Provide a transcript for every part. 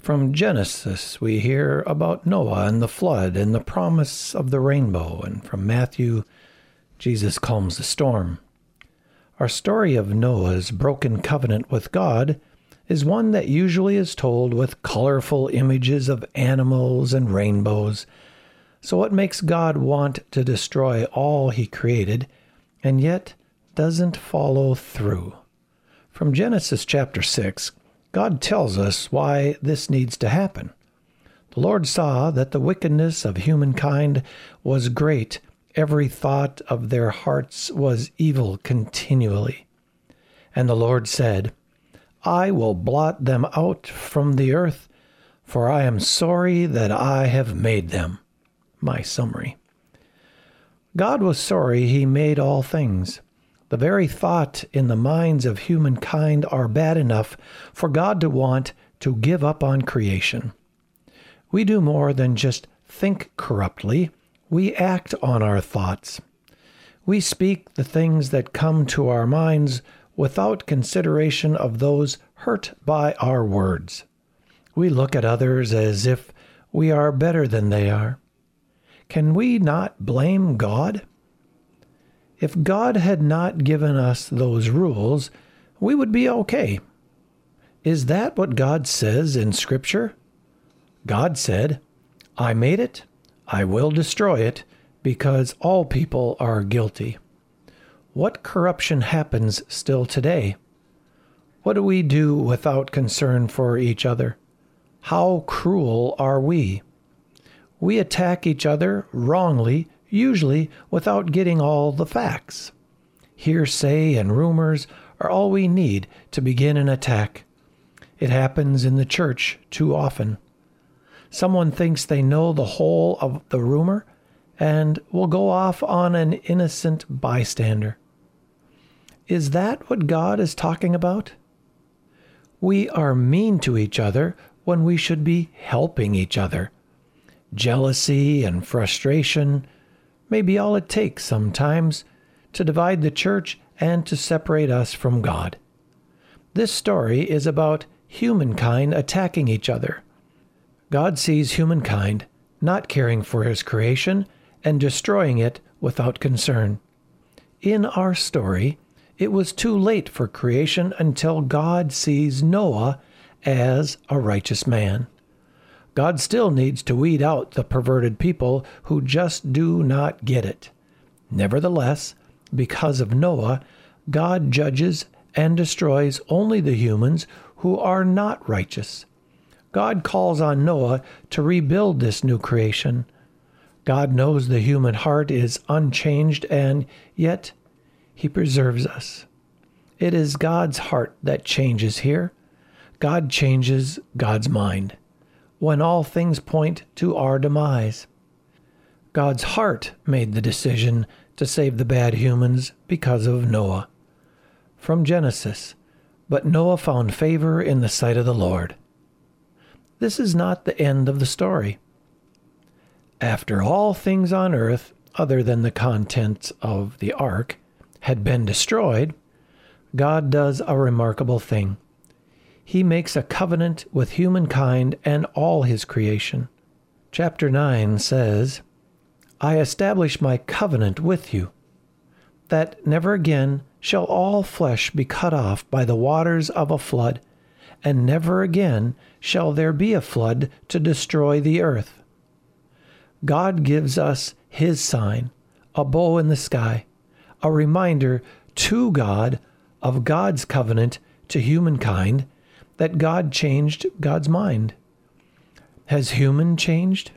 From Genesis, we hear about Noah and the flood and the promise of the rainbow, and from Matthew, Jesus calms the storm. Our story of Noah's broken covenant with God is one that usually is told with colorful images of animals and rainbows. So what makes God want to destroy all he created, and yet doesn't follow through? From Genesis chapter 6, God tells us why this needs to happen. The Lord saw that the wickedness of humankind was great. Every thought of their hearts was evil continually. And the Lord said, I will blot them out from the earth, for I am sorry that I have made them. My summary. God was sorry he made all things. The very thought in the minds of humankind are bad enough for God to want to give up on creation. We do more than just think corruptly. We act on our thoughts. We speak the things that come to our minds without consideration of those hurt by our words. We look at others as if we are better than they are. Can we not blame God? If God had not given us those rules, we would be okay. Is that what God says in Scripture? God said, I made it, I will destroy it, because all people are guilty. What corruption happens still today? What do we do without concern for each other? How cruel are we? We attack each other wrongly, usually without getting all the facts. Hearsay and rumors are all we need to begin an attack. It happens in the church too often. Someone thinks they know the whole of the rumor and will go off on an innocent bystander. Is that what God is talking about? We are mean to each other when we should be helping each other. Jealousy and frustration may be all it takes sometimes to divide the church and to separate us from God. This story is about humankind attacking each other. God sees humankind not caring for his creation and destroying it without concern. In our story, it was too late for creation until God sees Noah as a righteous man. God still needs to weed out the perverted people who just do not get it. Nevertheless, because of Noah, God judges and destroys only the humans who are not righteous. God calls on Noah to rebuild this new creation. God knows the human heart is unchanged, and yet he preserves us. It is God's heart that changes here. God changes God's mind when all things point to our demise. God's heart made the decision to save the bad humans because of Noah. From Genesis, but Noah found favor in the sight of the Lord. This is not the end of the story. After all things on earth, other than the contents of the ark, had been destroyed, God does a remarkable thing. He makes a covenant with humankind and all his creation. Chapter 9 says, I establish my covenant with you, that never again shall all flesh be cut off by the waters of a flood, and never again shall there be a flood to destroy the earth. God gives us his sign, a bow in the sky, a reminder to God of God's covenant to humankind, that God changed God's mind. Has human changed?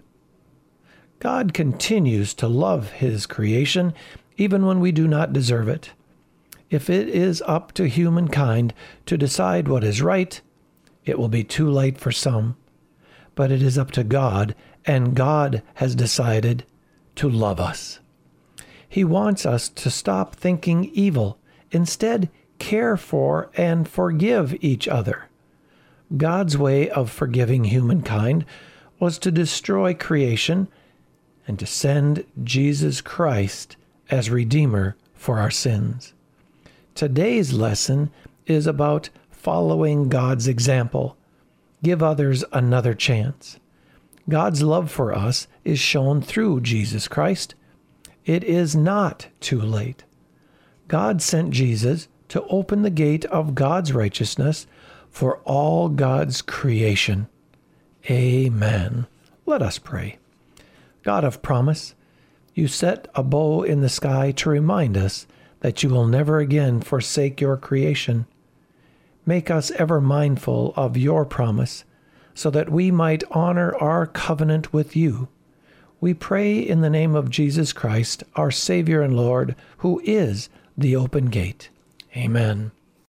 God continues to love his creation even when we do not deserve it. If it is up to humankind to decide what is right, it will be too late for some. But it is up to God, and God has decided to love us. He wants us to stop thinking evil. Instead, care for and forgive each other. God's way of forgiving humankind was to destroy creation and to send Jesus Christ as Redeemer for our sins. Today's lesson is about following God's example. give others another chance. God's love for us is shown through Jesus Christ. It is not too late. God sent Jesus to open the gate of God's righteousness for all God's creation. Amen. Let us pray. God of promise, you set a bow in the sky to remind us that you will never again forsake your creation. Make us ever mindful of your promise, so that we might honor our covenant with you. We pray in the name of Jesus Christ, our Savior and Lord, who is the open gate. Amen.